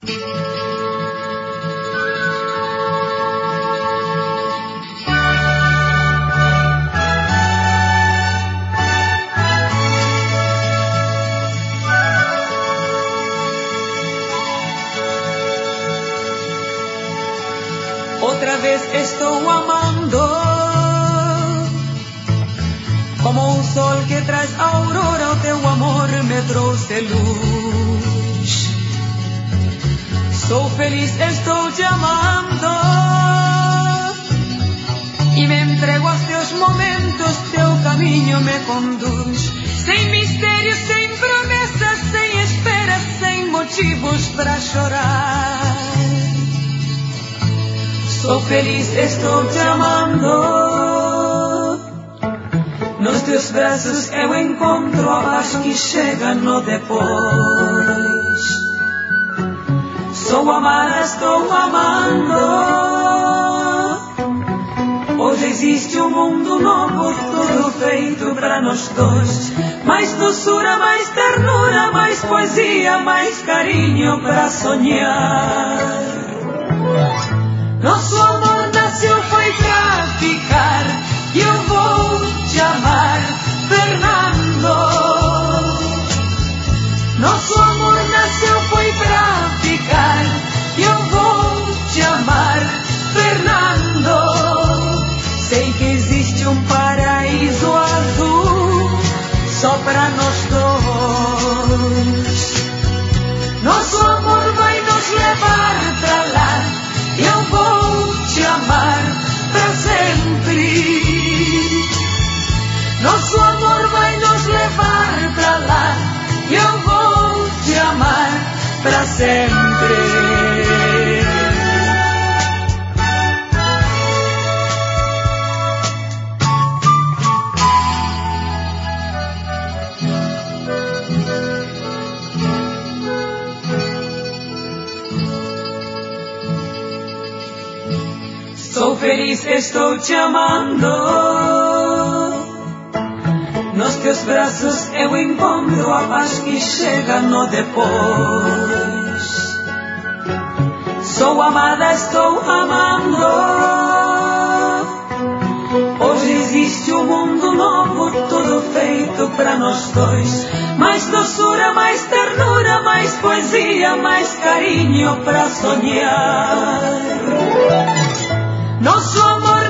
Outra vez estou amando, como um sol que traz aurora, o teu amor me trouxe luz. Sou feliz, estou te amando, e me entrego aos teus momentos, teu caminho me conduz. Sem mistérios, sem promessas, sem esperas, sem motivos para chorar. Sou feliz, estou te amando. Nos teus braços eu encontro a paz que chega no depois. Sou amada, estou amando. Hoje existe um mundo novo, tudo feito para nós dois. Mais doçura, mais ternura, mais poesia, mais carinho para sonhar. Nosso amor nasceu, foi pra ficar, e eu vou te amar, Fernando. Nosso amor nasceu, foi pra ficar, e eu vou te amar, Fernando. Sei que existe um paraíso azul, só pra nós dois. Nosso amor vai nos levar pra lá, eu vou te amar pra sempre. Nosso amor vai nos levar pra lá, eu vou te amar pra sempre. Sou feliz, estou te amando. Nos teus braços eu encontro a paz que chega no depois. Sou amada, estou amando. Hoje existe um mundo novo, tudo feito pra nós dois. Mais doçura, mais ternura, mais poesia, mais carinho pra sonhar. Nosso amor